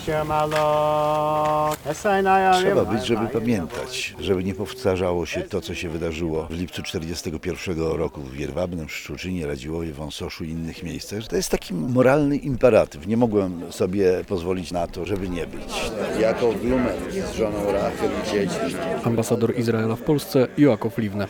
Trzeba być, żeby pamiętać, żeby nie powtarzało się to, co się wydarzyło w lipcu 1941 roku w Jedwabnem, Szczuczynie, Radziłowie, Wąsoszu i innych miejscach. To jest taki moralny imperatyw. Nie mogłem sobie pozwolić na to, żeby nie być. Jakob Blumen z żoną Rachel i dziećmi. Ambasador Izraela w Polsce Joachim Liwne.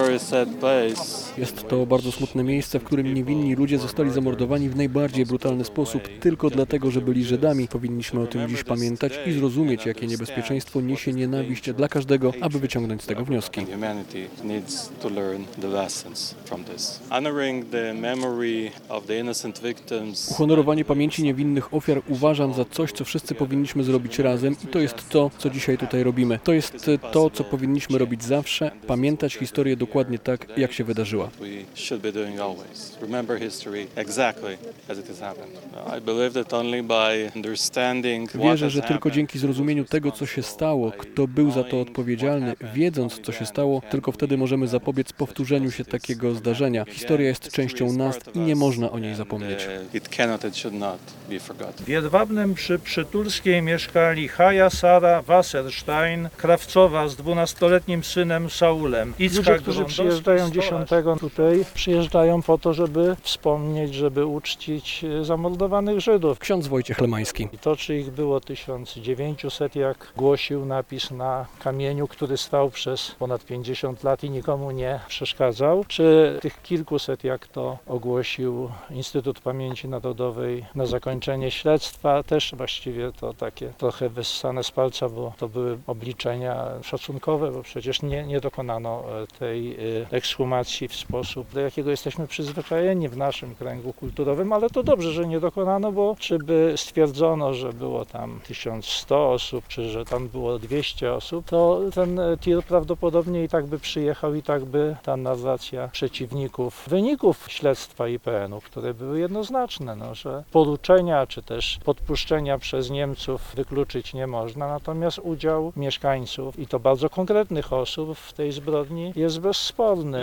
Jest to bardzo smutne miejsce, w którym niewinni ludzie zostali zamordowani w najbardziej brutalny sposób tylko dlatego, że byli Żydami. Powinniśmy o tym dziś pamiętać i zrozumieć, jakie niebezpieczeństwo niesie nienawiść dla każdego, aby wyciągnąć z tego wnioski. Uhonorowanie pamięci niewinnych ofiar uważam za coś, co wszyscy powinniśmy zrobić razem i to jest to, co dzisiaj tutaj robimy. To jest to, co powinniśmy robić zawsze, pamiętać historię dokładnie tak, jak się wydarzyła. Wierzę, że tylko dzięki zrozumieniu tego, co się stało, kto był za to odpowiedzialny, wiedząc, co się stało, tylko wtedy możemy zapobiec powtórzeniu się takiego zdarzenia. Historia jest częścią nas i nie można o niej zapomnieć. W Jedwabnem przy Przytulskiej mieszkali Haja Sara Wasserstein, krawcowa z 12-letnim synem Saulem. Ludzie, którzy przyjeżdżają 10 tutaj, przyjeżdżają po to, żeby wspomnieć, żeby uczcić zamordowanych Żydów. Ksiądz Wojciech Lemański. I to, czy ich było 1900, jak głosił napis na kamieniu, który stał przez ponad 50 lat i nikomu nie przeszkadzał, czy tych kilkuset, jak to ogłosił Instytut Pamięci Narodowej na zakończenie śledztwa, też właściwie to takie trochę wyssane z palca, bo to były obliczenia szacunkowe, bo przecież nie dokonano tej ekshumacji w sposób, do jakiego jesteśmy przyzwyczajeni w naszym kręgu kulturowym, ale to dobrze, że nie dokonano, bo czy by stwierdzono, że było tam 1100 osób, czy że tam było 200 osób, to ten tir prawdopodobnie i tak by przyjechał i tak by ta narracja przeciwników wyników śledztwa IPN-u, które były jednoznaczne, że poruczenia czy też podpuszczenia przez Niemców wykluczyć nie można, natomiast udział mieszkańców i to bardzo konkretnych osób w tej zbrodni jest bezsporny.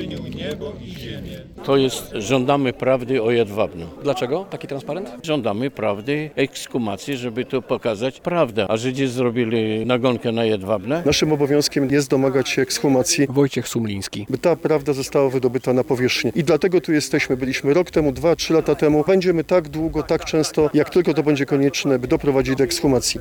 To jest żądamy prawdy o Jedwabnem. Dlaczego taki transparent? Żądamy prawdy, ekshumacji, żeby tu pokazać prawdę. A Żydzi zrobili nagonkę na Jedwabne. Naszym obowiązkiem jest domagać się ekshumacji, Wojciech Sumliński. by ta prawda została wydobyta na powierzchnię. I dlatego tu jesteśmy. Byliśmy rok temu, 2-3 lata temu. Będziemy tak długo, tak często, jak tylko to będzie konieczne, by doprowadzić do ekshumacji.